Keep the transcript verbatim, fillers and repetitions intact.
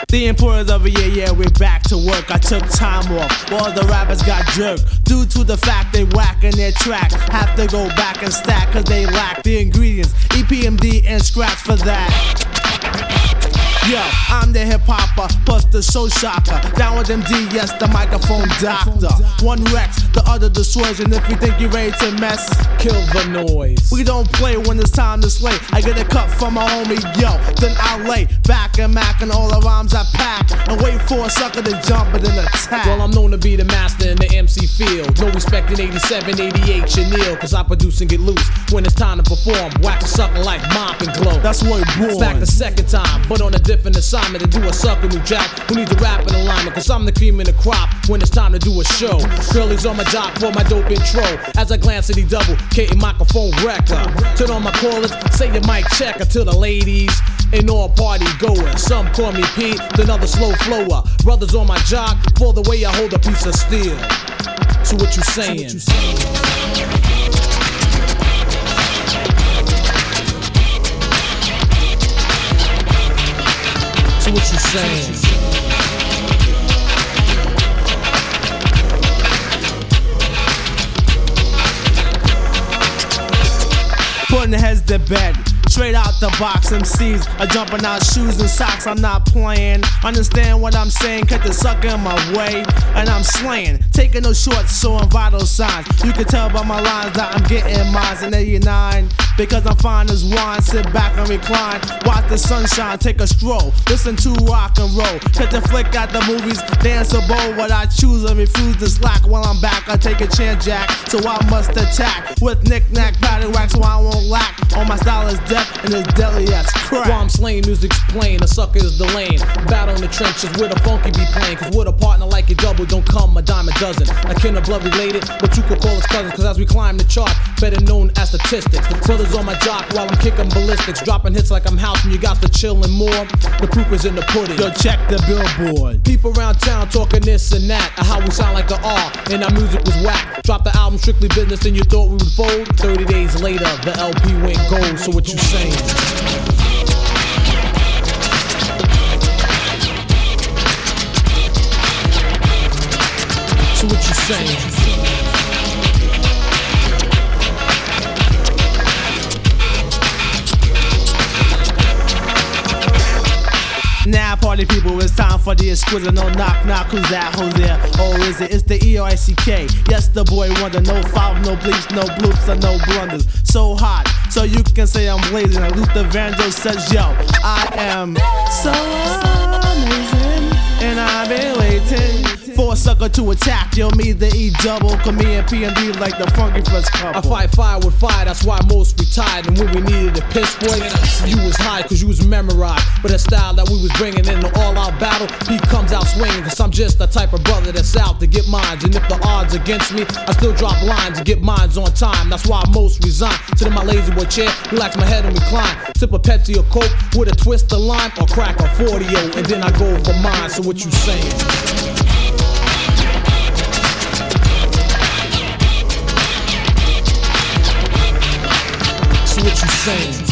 The importance of a year, yeah, we're back to work. I took time off, while the rappers got jerked. Due to the fact they whacking their track, have to go back and stack, cause they lack the ingredients, E P M D and scratch for that. Yo, I'm the hip hopper, plus the soul shocker. Down with M D, yes, the microphone doctor. One wrecks, the other destroys, and if you think you're ready to mess, kill the noise. We don't play when it's time to slay. I get a cut from my homie, yo, then I lay back and mac and all the rhymes I pack, and wait for a sucker to jump and then attack. Well, I'm known to be the master in the M C field. No respect in eighty-seven, eighty-eight, Chanel, cause I produce and get loose when it's time to perform. Whack a sucker like Mop and Glow. That's what it born. Back the second time, but on a different assignment to do a sucker new jack who needs a rap in alignment, cause I'm the cream in the crop when it's time to do a show. Girlies on my jock for my dope intro as I glance at the double K microphone wrecker. Turn on my callers, say your mic checker to the ladies and all party goers. Some call me Pete, another slow flower. Brothers on my jock for the way I hold a piece of steel. So what you saying? So what you saying? What you saying? Putting heads to bed, straight out the box. M Cs are jumping out shoes and socks. I'm not playing. Understand what I'm saying? Cut the sucker in my way, and I'm slaying. Taking no shorts, showing vital signs. You can tell by my lines that I'm getting mines in eighty-nine. Because I'm fine as wine, sit back and recline. Watch the sunshine, take a stroll. Listen to rock and roll. Cut the flick at the movies, dance a bowl. What I choose and refuse to slack. While I'm back, I take a chance, Jack. So I must attack with knick-knack, paddywhack, so I won't lack. All my style is death and it's deadly as crack. While I'm slaying, music's plain, the sucker is the lane. Battle in the trenches where the funky be playing. Cause with a partner like a double, don't come a dime a dozen. I kin of blood related, but you could call us cousins. Cause as we climb the chart, better known as statistics. The brothers on my jock while I'm kicking ballistics, dropping hits like I'm house and you got to chill and more. The proof is in the pudding. Yo, check the billboard. People around town talking this and that, or how we sound like the R and our music was whack. Drop the album Strictly Business and you thought we would fold. Thirty days later, the L P went gold. So what you saying? So what you saying? Now party people, it's time for the exquisite. No knock knock, who's that, who's there? Oh is it, it's the E R I C K. Yes, the boy wonder, no foul, no bleeps, no bloops, and no blunders. So hot, so you can say I'm blazing. And Luther Vandross says, yo, I am so amazing, and I've been waiting for a sucker to attack. Yo, me the E double, come me and P M D like the funky fresh couple. I fight fire with fire, that's why most retired. And when we needed a piss boy, you was high cause you was memorized. But the style that we was bringing in the all-out battle, he comes out swinging. Cause I'm just the type of brother that's out to get mines. And if the odds against me, I still drop lines and get mines on time. That's why I most resign. Sit in my lazy boy chair, relax my head and recline. Sip a Pepsi or Coke with a twist of lime, or crack a forty-o, and then I go for mine. So what you saying? What you saying?